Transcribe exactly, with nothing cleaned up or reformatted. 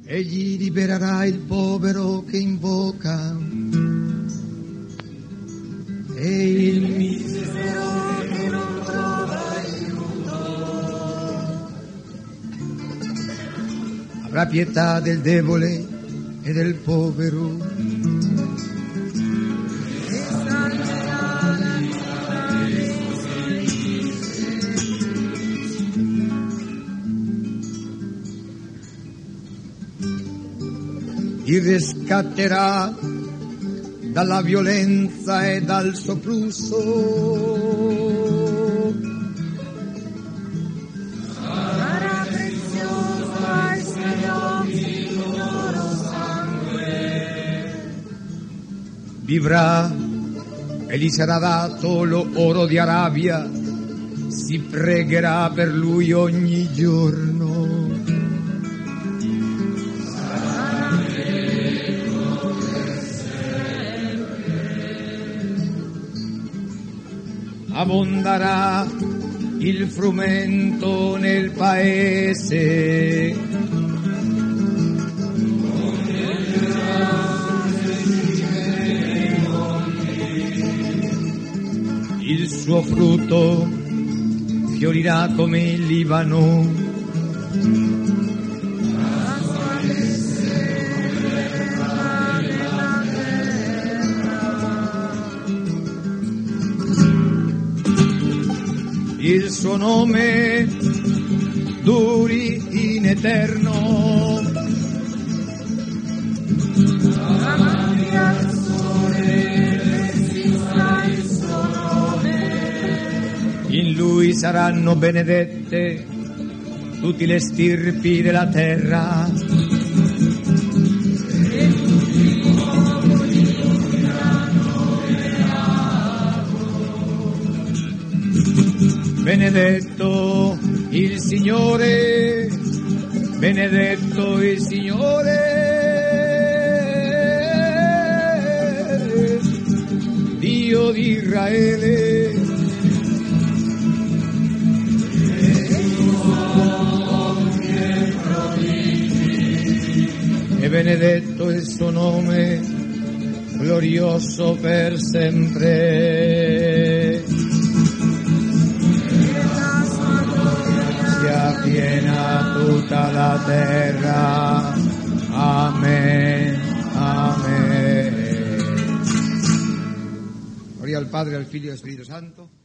Egli libererà il povero che invoca e il misero che non trova aiuto. Avrà pietà del debole e del povero. Li riscatterà dalla violenza e dal sopruso. Sarà prezioso ai suoi occhi il loro sangue. Vivrà e gli sarà dato l'oro di Arabia, si pregherà per lui ogni giorno. Abbonderà il frumento nel paese. Il suo frutto fiorirà come il Libano. Il suo nome duri in eterno. Davanti al sole resista il suo nome. In lui saranno benedette tutte le stirpi della terra. E tutti i popoli diranno Benedetto il Signore, benedetto il Signore, Dio di Israele. E benedetto il suo nome, glorioso per sempre. Sia piena tutta la terra. Amen. Amen. Gloria al Padre, al Figlio e al Spirito Santo.